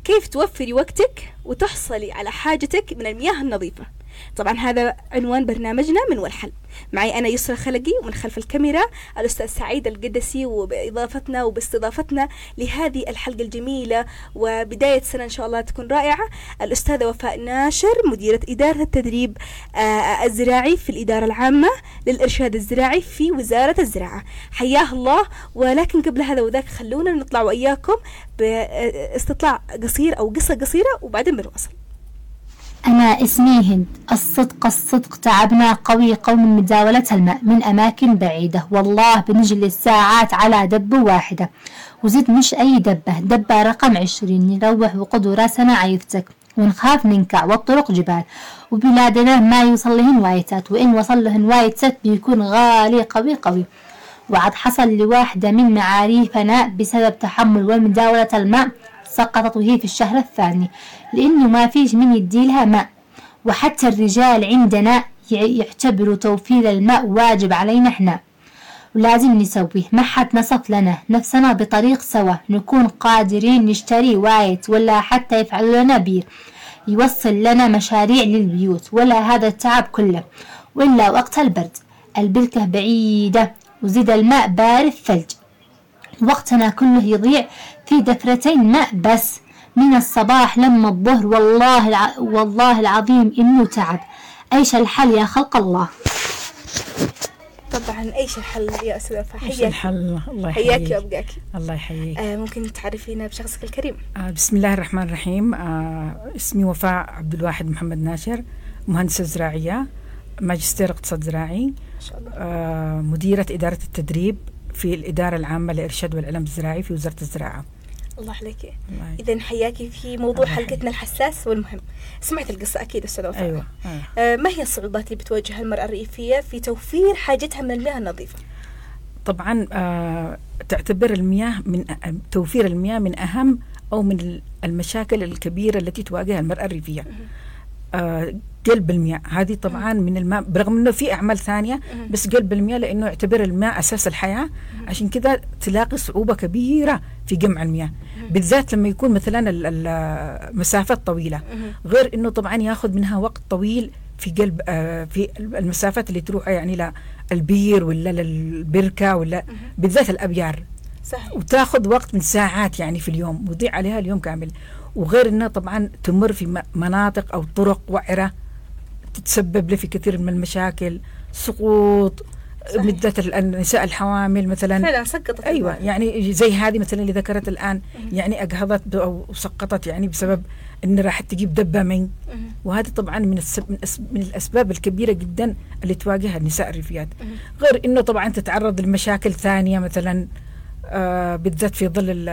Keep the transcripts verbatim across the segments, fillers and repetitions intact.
كيف توفري وقتك وتحصلي على حاجتك من المياه النظيفة. طبعا هذا عنوان برنامجنا من والحل. معي أنا يسرى خلقي، ومن خلف الكاميرا الأستاذ سعيد القدسي، وبإضافتنا وباستضافتنا لهذه الحلقة الجميلة وبداية سنة إن شاء الله تكون رائعة الأستاذة وفاء ناشر، مديرة إدارة التدريب الزراعي في الإدارة العامة للإرشاد الزراعي في وزارة الزراعة. حياه الله. ولكن قبل هذا وذاك خلونا نطلع وإياكم باستطلاع قصير أو قصة قصيرة وبعدين بنواصل. أنا اسمي هند. الصدق الصدق تعبنا قوي قوم متزاولة الماء من أماكن بعيدة، والله بنجلس ساعات على دبة واحدة، وزيد مش أي دبة، دبة رقم عشرين، نروح وقدو راسنا عيفتك ونخاف ننكع، والطرق جبال، وبلادنا ما يوصل لهن وايتات، وإن وصل لهن وايتات بيكون غالي قوي قوي. وعد حصل لواحدة من معاريفنا بسبب تحمل ومتزاولة الماء سقطت وهي في الشهر الثاني، لأنه ما فيش من يديلها ماء. وحتى الرجال عندنا يعتبروا توفير الماء واجب علينا احنا، ولازم نسويه. ما حد نصف لنا نفسنا بطريق سوا نكون قادرين نشتري وايت، ولا حتى يفعل لنا بير يوصل لنا مشاريع للبيوت، ولا هذا التعب كله. وإلا وقت البرد البركة بعيدة وزيد الماء بارد ثلج، وقتنا كله يضيع في دفرتين ماء بس من الصباح لما الظهر. والله الع... والله العظيم إنه تعب. أيش الحل يا خلق الله؟ طبعا ايش الحل يا استاذ وفاء؟ ايش الحل؟ الله يحييك. حياك وابقاك. الله يحييك. آه ممكن تعرفينا بشخصك الكريم؟ آه بسم الله الرحمن الرحيم. آه اسمي وفاء عبد الواحد محمد ناشر، مهندسة زراعية، ماجستير اقتصاد زراعي، ما شاء الله. آه مديرة إدارة التدريب في الإدارة العامة للإرشاد والعلم الزراعي في وزارة الزراعة. الله عليك. إذن حياكي في موضوع حلقتنا الحساس والمهم. سمعت القصة أكيد أستاذ وفاء. أيوة. آه ما هي الصعوبات اللي بتواجهها المرأة الريفية في توفير حاجتها من المياه النظيفة؟ طبعا آه تعتبر المياه من توفير المياه من أهم أو من المشاكل الكبيرة التي تواجهها المرأة الريفية. آه قلب المياه هذه طبعا من الماء، برغم انه في اعمال ثانيه، بس قلب المياه لانه يعتبر الماء اساس الحياه، عشان كذا تلاقي صعوبه كبيره في جمع المياه، بالذات لما يكون مثلا المسافات طويله، غير انه طبعا ياخذ منها وقت طويل في قلب آه في المسافات اللي تروح يعني للبير ولا للبركه ولا بالذات الابيار. صحيح. وتاخذ وقت من ساعات يعني في اليوم، ويضيع عليها اليوم كامل. وغير انها طبعا تمر في مناطق او طرق وعره تتسبب له في كثير من المشاكل، سقوط بالذات النساء الحوامل مثلا. فعلا سقطت. ايوه يعني زي هذه مثلا اللي ذكرت الان، يعني اجهضت او سقطت يعني بسبب ان راح تجيب دبه من. وهذه طبعا من من, من الاسباب الكبيره جدا اللي تواجهها النساء الريفيات. غير انه طبعا تتعرض لمشاكل ثانيه مثلا آه بالذات في ظل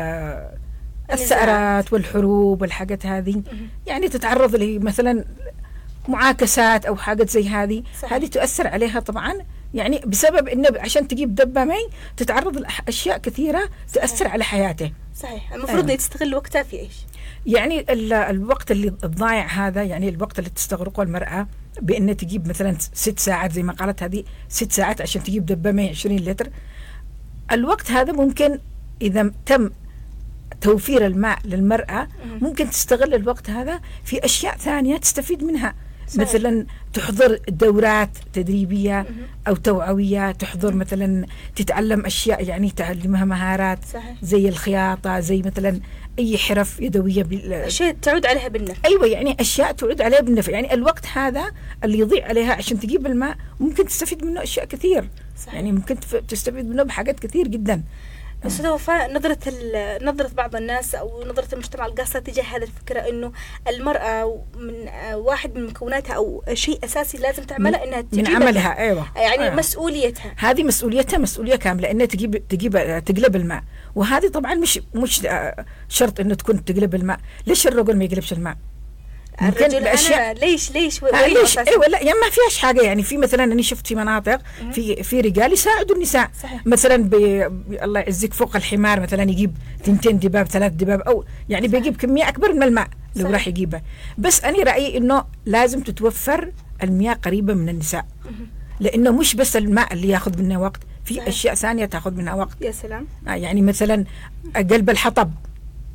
الثأرات والحروب والحاجات هذه، يعني تتعرض لي مثلا معاكسات او حاجات زي هذه. هذه تؤثر عليها طبعا، يعني بسبب انه عشان تجيب دبه مي تتعرض لاشياء كثيره تؤثر على حياته. صحيح. المفروض آه. تستغل وقتها في ايش؟ يعني الوقت اللي الضايع هذا، يعني الوقت اللي تستغرقه المراه بان تجيب مثلا ست ساعات زي ما قالت هذه، ست ساعات عشان تجيب دبه مي عشرين لتر. الوقت هذا ممكن اذا تم توفير الماء للمرأة ممكن تستغل الوقت هذا في أشياء ثانية تستفيد منها. صحيح. مثلا تحضر دورات تدريبية أو توعوية، تحضر مثلا تتعلم أشياء يعني تعلمها مهارات. صحيح. زي الخياطة، زي مثلا أي حرف يدوية بال... أشياء تعود عليها بالنفع. أيوة يعني أشياء تعود عليها بالنفع. يعني الوقت هذا اللي يضيع عليها عشان تجيب الماء ممكن تستفيد منه أشياء كثير. صحيح. يعني ممكن تستفيد منه بحاجات كثير جدا. أستاذ وفاء، نظرة نظرة بعض الناس أو نظرة المجتمع القاصر تجاه هذه الفكرة إنه المرأة من واحد من مكوناتها أو شيء أساسي لازم تعمله إنها تجيب من عملها. أيوة. يعني أيوة. مسؤوليتها، هذه مسؤوليتها مسؤولية كاملة إنها تجيب تجيب تقلب الماء. وهذه طبعا مش مش شرط إنه تكون تقلب الماء. ليش الرجل ما يقلبش الماء؟ الرجل أنا ليش ليش ليش ايوه لا يعني ما فيهاش حاجه. يعني في مثلا انا شفت في مناطق في في رجال يساعدوا النساء. صحيح. مثلا الله يعزك فوق الحمار مثلا يجيب ثنتين دباب ثلاث دباب او يعني صحيح. بيجيب كميه اكبر من الماء لو صحيح. راح يجيبها. بس انا رايي انه لازم تتوفر المياه قريبه من النساء، لانه مش بس الماء اللي ياخذ منه وقت، في صحيح. اشياء ثانيه تاخذ منها وقت. يا سلام. يعني مثلا قلب الحطب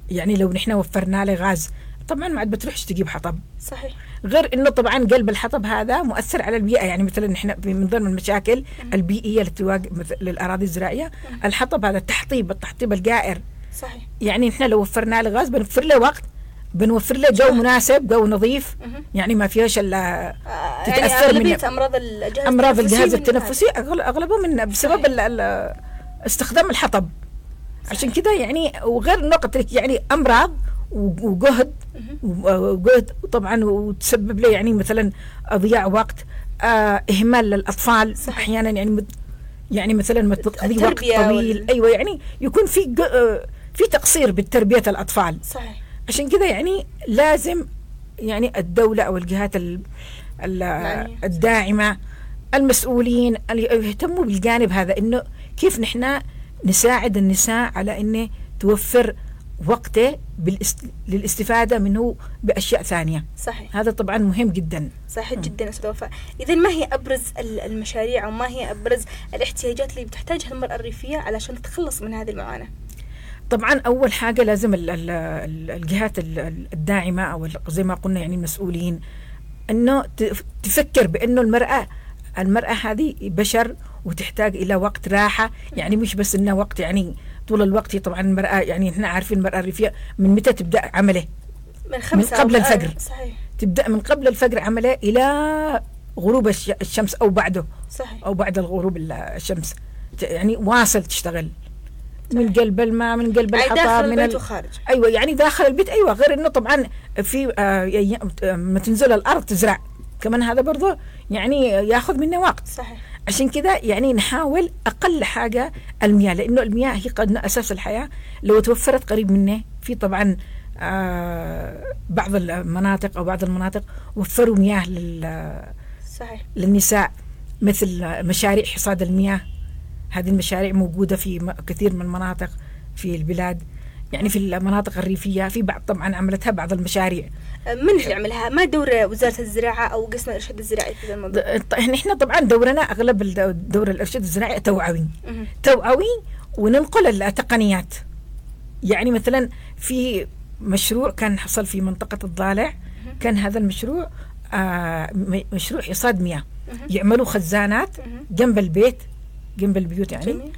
يعني لو نحن وفرنا له غاز طبعا ما عاد بتروحش تجيب حطب. صحيح. غير انه طبعا قلب الحطب هذا مؤثر على البيئه، يعني مثلا نحن من ضمن المشاكل البيئيه اللي تواجه للاراضي الزراعيه الحطب هذا، التحطيب التحطيب الجائر. صحيح. يعني نحن لو وفرنا له غاز بنوفر له وقت، بنوفر له جو مناسب، جو نظيف، يعني ما فيهاش الا تتاثر يعني من امراض الجهاز امراض الجهاز التنفسي اغلبه من بسبب ال ال استخدام الحطب. عشان كده يعني وغير النقطة يعني امراض وجهد وجهد طبعا، وتسبب له يعني مثلا ضياع وقت، آه اهمال للاطفال. صحيح. احيانا يعني يعني مثلا ما تقضي وقت طويل وال... ايوه يعني يكون في في تقصير بتربية الاطفال. صحيح. عشان كده يعني لازم يعني الدولة او الجهات ال ال الداعمة المسؤولين اللي يهتموا بالجانب هذا، انه كيف نحن نساعد النساء على انه توفر وقته بالاست... للاستفادة منه بأشياء ثانية. صحيح. هذا طبعا مهم جدا. صحيح جدا أستاذ وفاء. إذا ما هي أبرز المشاريع أو ما هي أبرز الاحتياجات اللي بتحتاجها المرأة الريفية علشان تتخلص من هذه المعاناة؟ طبعا أول حاجة لازم ال ال الجهات الداعمة أو زي ما قلنا يعني المسؤولين أنه تفكر بأنه المرأة المرأة هذه بشر وتحتاج إلى وقت راحة، يعني مش بس إنه وقت يعني طول الوقت. طبعا المرأة يعني احنا عارفين المرأة الريفية من متى تبدأ عمله؟ من خمسة من قبل الفجر. صحيح. تبدأ من قبل الفجر عمله إلى غروب الشمس أو بعده. صحيح. أو بعد الغروب الشمس، يعني واصل تشتغل. صحيح. من قلب الماء، من قلب الحطب، داخل من البيت ال... وخارج. أيوة يعني داخل البيت. أيوة غير إنه طبعا في آه ما تنزل الأرض تزرع كمان، هذا برضه يعني ياخذ منه وقت. صحيح. عشان كده يعني نحاول أقل حاجة المياه، لأنه المياه هي قد أساس الحياة. لو توفرت قريب منه، في طبعا آه بعض المناطق أو بعض المناطق وفروا مياه لل صحيح. للنساء، مثل مشاريع حصاد المياه. هذه المشاريع موجودة في كثير من المناطق في البلاد، يعني في المناطق الريفية في بعض طبعا عملتها بعض المشاريع. من اللي عملها؟ ما دور وزارة الزراعة أو قسم الإرشاد الزراعي في هذا الموضوع؟ نحن طبعا دورنا أغلب دور الإرشاد الزراعي توعوي توعوي وننقل التقنيات. يعني مثلا في مشروع كان حصل في منطقة الضالع، كان هذا المشروع آه مشروع حصاد مياه. يعملوا خزانات جنب البيت، جنب البيوت يعني. جميل.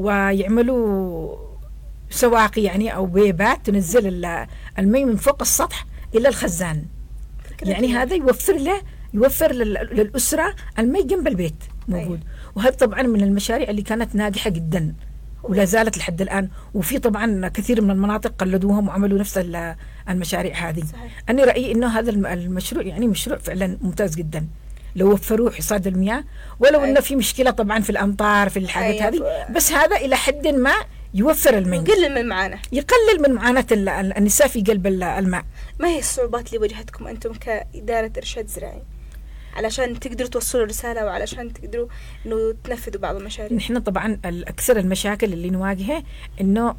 ويعملوا سواقي يعني أو بيبات تنزل المي من فوق السطح إلى الخزان. يعني جميل. هذا يوفر له يوفر للأسرة المي جنب البيت موجود. أيه. وهذا طبعا من المشاريع اللي كانت ناجحة جدا ولا زالت لحد الآن. وفي طبعا كثير من المناطق قلدوهم وعملوا نفس المشاريع هذه. صحيح. أنا رأيي إنه هذا المشروع يعني مشروع فعلا ممتاز جدا لو وفروه حصاد المياه، ولو أيه. إنه في مشكلة طبعا في الأمطار في الحاجات أيه. هذه، بس هذا إلى حد ما يوفر المي، يقلل من معاناة يقلل من معاناة النساء في قلب الماء. ما هي الصعوبات اللي واجهتكم أنتم كإدارة إرشاد زراعي علشان تقدروا توصلوا الرسالة وعلشان تقدروا إنه تنفذوا بعض المشاريع؟ نحن طبعا الأكثر المشاكل اللي نواجهها إنه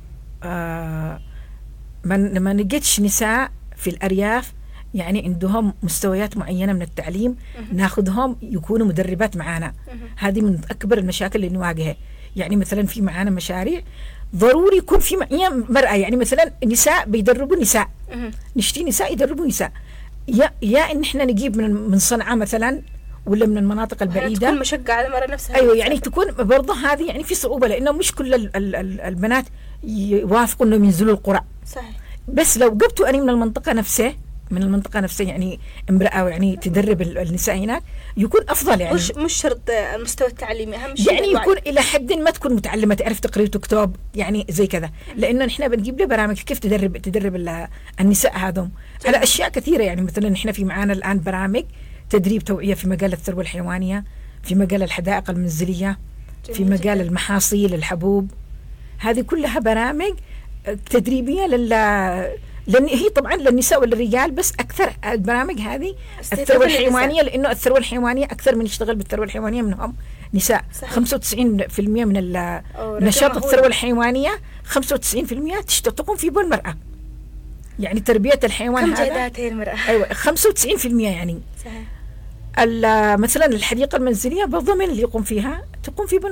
آه ما نجدش نساء في الأرياف يعني عندهم مستويات معينة من التعليم ناخذهم يكونوا مدربات معانا. هذه من أكبر المشاكل اللي نواجهها. يعني مثلا في معانا مشاريع ضروري يكون في معايا مرأة، يعني مثلا نساء بيدربوا نساء، نشتي نساء يدربوا نساء، يا يا ان احنا نجيب من من صنعاء مثلا ولا من المناطق البعيده. تكون مشقه على المرأة نفسها. ايوه يعني تكون برضه هذه يعني في صعوبه، لانه مش كل ال ال ال البنات يوافقوا انهم ينزلوا القرى. صحيح. بس لو جبتوا اني من المنطقه نفسها من المنطقة نفسها يعني امرأة يعني تدرب النساء هناك يكون أفضل. يعني مش مش شرط المستوى التعليمي، أهم شيء يعني يكون إلى حد ما تكون متعلمة، تعرف تقرأ وتكتب يعني زي كذا. لأنه نحن بنجيب له برامج كيف تدرب تدرب النساء هذم على أشياء كثيرة. يعني مثلا نحن في معانا الآن برامج تدريب توعية في مجال الثروة الحيوانية، في مجال الحدائق المنزلية، في مجال المحاصيل الحبوب. هذه كلها برامج تدريبية لل لأن هي طبعا للنساء والرجال، بس أكثر البرامج هذه الثروة الحيوانية، لأنه الثروة الحيوانية أكثر من يشتغل بالثروة الحيوانية منهم نساء. صحيح. خمسة وتسعين بالمئة من نشاط الثروة الحيوانية خمسة وتسعين بالمئة تقوم فيه بالمرأة. يعني تربية الحيوان كم جادات هي المرأة؟ أيوة خمسة وتسعين بالمئة يعني. صحيح. مثلا الحديقة المنزلية بالضمن اللي يقوم فيها تقوم فيه بالمرأة.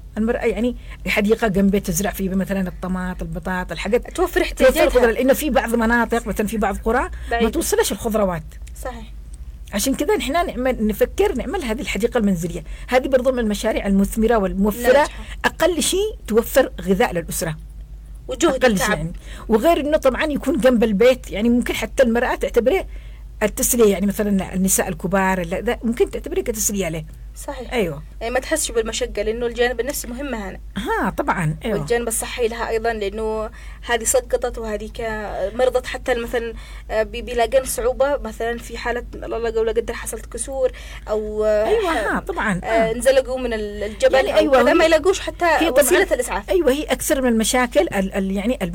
المرأة يعني حديقة جنبها تزرع فيه مثلا الطماط البطاط الحاجات، توفر احتياجاتها، توفر الخضرة، لأنه في بعض مناطق مثلا في بعض قرى ما توصلش الخضروات. صحيح. عشان كذا نحن نعمل نفكر نعمل هذه الحديقة المنزلية. هذه برضو من المشاريع المثمرة والموفرة. ناجحة. أقل شيء توفر غذاء للأسرة وجهد التعب يعني. وغير إنه طبعا يكون جنب البيت، يعني ممكن حتى المرأة تعتبره التسلية، يعني مثلا النساء الكبار لا ممكن تعتبره كتسلية له. صحيح. أيوة. يعني ما تحسش بالمشقة، لأنه الجانب النفسي مهم هنا. ها طبعا. أيوة. والجانب الصحي لها أيضا، لأنه هذه سقطت وهذه مرضت، حتى مثلا بيلاقين صعوبة مثلا في حالة الله لا قدر حصلت كسور أو أيوة ها طبعا آه انزلقوا من الجبل يعني أيوة كذا ما يلاقوش حتى وسيلة الإسعاف. أيوة هي أكثر من المشاكل ال ال يعني ال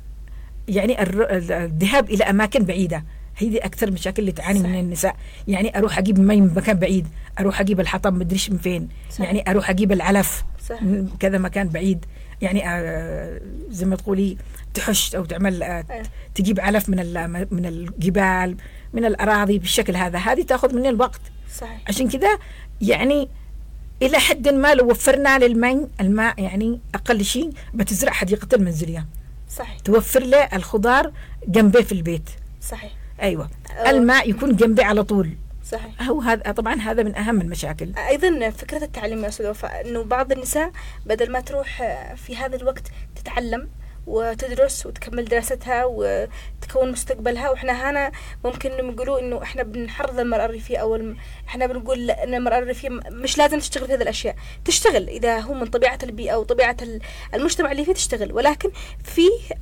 يعني الذهاب إلى أماكن بعيدة، هذه أكثر مشاكل اللي تعاني من النساء. يعني أروح أجيب مي من مكان بعيد، أروح أجيب الحطب مدريش من فين. صحيح. يعني أروح أجيب العلف صحيح. من كذا مكان بعيد، يعني آه زي ما تقولي تحش أو تعمل آه تجيب علف من من الجبال من الأراضي بالشكل هذا، هذه تأخذ مني الوقت. صحيح. عشان كذا يعني إلى حد ما لو وفرنا للماء الماء يعني أقل شيء بتزرع حديقة المنزلية. صحيح. توفر له الخضار جنبه في البيت. صحيح. أيوة. الماء يكون جنبي على طول. صحيح. هو هذا طبعا هذا من أهم المشاكل. أيضا فكرة التعليم يا أستاذ وفاء، إنه بعض النساء بدل ما تروح في هذا الوقت تتعلم وتدرس وتكمل دراستها وتكون مستقبلها، وإحنا هنا ممكن نقولوا إنه إحنا بنحرض المرأة الريفية أو الم... إحنا بنقول إن المرأة الريفية مش لازم تشتغل في هذه الأشياء، تشتغل إذا هو من طبيعة البيئة أو طبيعة المجتمع اللي فيه تشتغل، ولكن في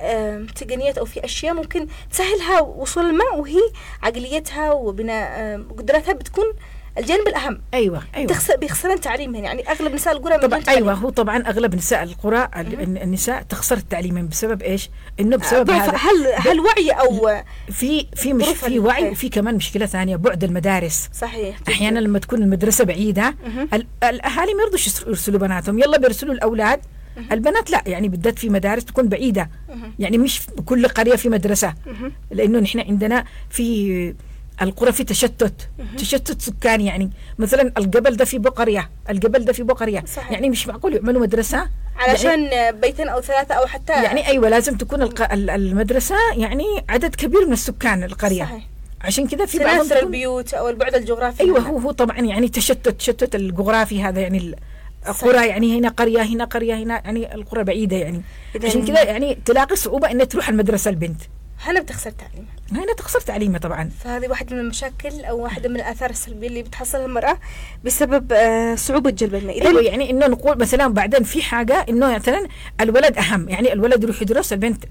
تقنيات أو في أشياء ممكن تسهلها وصول الماء، وهي عقليتها وبناء قدراتها بتكون الجانب الأهم. أيوة أيوة. تخسر بيخسرن تعليمهم، يعني أغلب نساء القرى طبعا أيوة هو طبعا أغلب نساء القرى النساء تخسر التعليم بسبب إيش؟ إنه بسبب هذا هل هل وعي أو في في مش في وعي، وفي كمان مشكلة ثانية بعد المدارس. صحيح. أحيانا لما تكون المدرسة بعيدة الأهالي ما يرضوش يرسلوا بناتهم، يلا بيرسلوا الأولاد. البنات لا، يعني بالذات في مدارس تكون بعيدة، يعني مش بكل قرية في مدرسة، لأنه نحن عندنا في القرى في تشتت تشتت سكاني. يعني مثلا الجبل ده في بقرية، الجبل ده في بقرية. صحيح. يعني مش معقول يعملوا مدرسة علشان يعني بيتين أو ثلاثة أو حتى يعني أيوة لازم تكون الق... المدرسة يعني عدد كبير من السكان القرية. صحيح. عشان كذا في بعض البيوت أو البعد الجغرافي. أيوة هو هو طبعا يعني تشتت تشتت الجغرافي هذا، يعني القرى يعني هنا قرية هنا قرية هنا، يعني القرى بعيدة يعني. عشان كذا يعني تلاقي صعوبة إن تروح المدرسة البنت، هنا بتخسر تعليمها، هنا تخسر تعليمها طبعا. فهذه واحدة من المشاكل أو واحدة من الآثار السلبية اللي بتحصلها المرأة بسبب آه صعوبة جلب الماء. أيوة يعني إنه نقول مثلا بعدين في حاجة إنه مثلا الولد أهم، يعني الولد يروح يدرس، البنت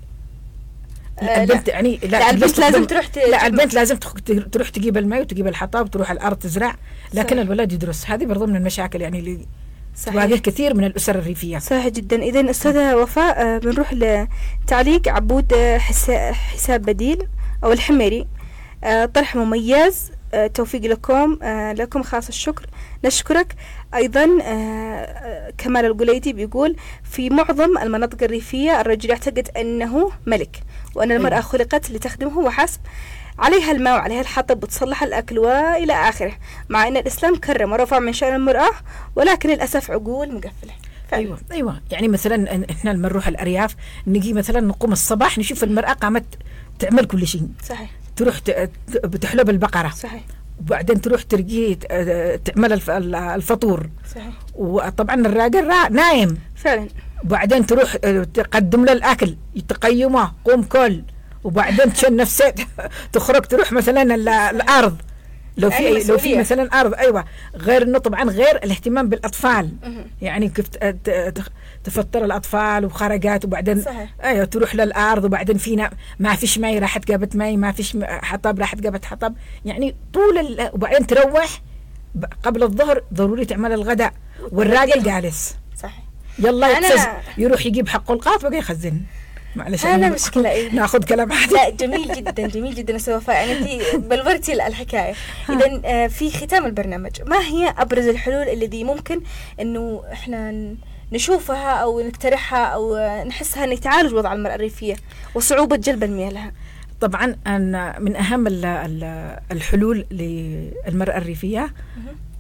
آه البنت لا. يعني لا, لا البنت لازم تروح ت... لا البنت لازم تروح تجيب الماء وتجيب الحطب وتروح الأرض تزرع، لكن صحيح. الولد يدرس. هذه برضو من المشاكل يعني اللي تواجه كثير من الأسر الريفية. صحيح جدا. إذن أستاذة وفاء آه بنروح لتعليق عبود آه حساب بديل أو الحميري. آه طرح مميز، آه توفيق لكم، آه لكم خاص الشكر، نشكرك. أيضا آه كمال القليدي بيقول في معظم المناطق الريفية الرجل يعتقد أنه ملك، وأن المرأة خلقت لتخدمه وحسب، عليها الماء وعليها الحطب وتصلح الأكل وإلى آخره، مع أن الإسلام كرم ورفع من شأن المرأة، ولكن للأسف عقول مقفلة. أيوة أيوة يعني مثلا إحنا لما نروح الأرياف نجي مثلا نقوم الصباح نشوف المرأة قامت تعمل كل شيء. صحيح. تروح بتحلب البقرة. صحيح. وبعدين تروح ترقي تعمل الفطور. صحيح. وطبعا الراجل نايم فعلا. وبعدين تروح تقدم له الأكل يتقيمه قوم كل، وبعدين تشن نفسك تخرج تروح مثلا الأرض لو في أي لو في مثلا أرض. أيوة غير إنه طبعا غير الاهتمام بالأطفال. يعني كيف تفطر الأطفال وخرجات، وبعدين صحيح. أيوة تروح للأرض، وبعدين فينا ما فيش ماء راحت جابت ماء، ما فيش حطب راحت جابت حطب، يعني طول ال... وبعدين تروح قبل الظهر ضروري تعمل الغداء والراجل جالس. صحيح. يلا يتسز يروح يجيب حقه القاط وبقى يخزن. معلش أنا مشكلة إيه؟ ناخذ كلام حد. لا جميل جدا جميل جدا أستاذ وفاء، يعني أنتي بلورتي الحكاية. إذا في ختام البرنامج، ما هي أبرز الحلول التي ممكن إنه إحنا نشوفها أو نقترحها أو نحسها إن تعالج وضع المرأة الريفية وصعوبة جلب المياه لها؟ طبعا أن من أهم الحلول للمرأة الريفية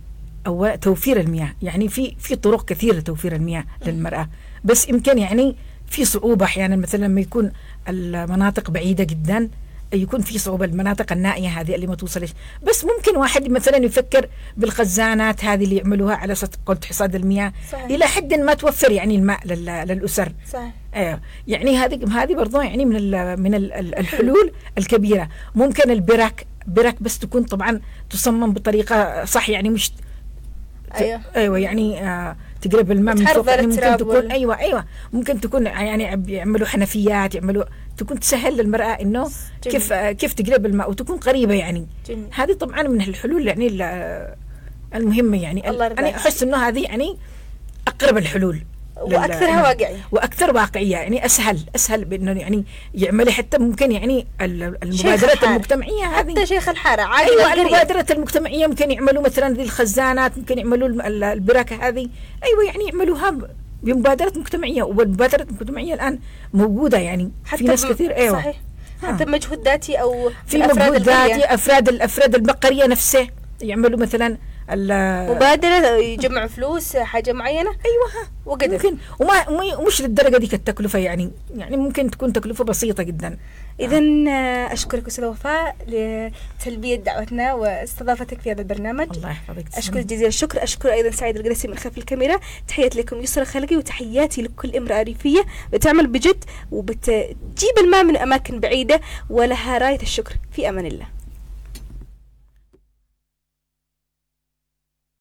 أو توفير المياه. يعني في في طرق كثيرة لتوفير المياه للمرأة، بس يمكن يعني في صعوبة أحيانا، مثلا لما يكون المناطق بعيدة جدا يكون في صعوبة، المناطق النائية هذه اللي ما توصلش. بس ممكن واحد مثلا يفكر بالخزانات هذه اللي يعملوها على أساس قلت حصاد المياه، صحيح. إلى حد ما توفر يعني الماء للأسر. صحيح. ايوه يعني هذه هذه برضه يعني من ال من ال الحلول الكبيرة. ممكن البرك برك بس تكون طبعا تصمم بطريقة صح، يعني مش ايوه ايوه يعني آه تقرب الماء من فوق، يعني ممكن تكون ايوه ايوه ممكن تكون يعني يعملوا حنفيات، يعملوا تكون تسهل للمرأة انه جميل. كيف كيف تقرب الماء وتكون قريبة يعني. جميل. هذه طبعا من الحلول يعني المهمة، يعني انا احس انه هذه يعني اقرب الحلول واكثرها واقعيه واكثر واقعيه، يعني اسهل اسهل بانه يعني يعمل حتى ممكن يعني المبادرات المجتمعيه هذه، حتى شيخ الحاره عادي. ايوه المبادرات المجتمعيه ممكن يعملوا مثلا ذي الخزانات، ممكن يعملوا البركه هذه، ايوه يعني يعملوها بمبادرات مجتمعيه. والمبادرات المجتمعيه الان موجوده يعني في ناس كثير. ايوه صحيح. حتى بمجهود ذاتي او في مجهود ذاتي، افراد الافراد البقريه نفسه يعملوا مثلا مبادرة يجمعوا فلوس حاجة معينة. أيوة وقدر ممكن، وما مش للدرجة ديك التكلفة يعني يعني ممكن تكون تكلفة بسيطة جدا. إذن أشكرك أستاذة وفاء لتلبية دعوتنا واستضافتك في هذا البرنامج. الله يحفظك. أشكر جزيل الشكر. أشكر أيضا سعيد القدسي من خلف الكاميرا. تحياتي لكم يسرى خلقي، وتحياتي لكل امرأة ريفية بتعمل بجد وبتجيب الماء من أماكن بعيدة ولها راية الشكر. في أمان الله.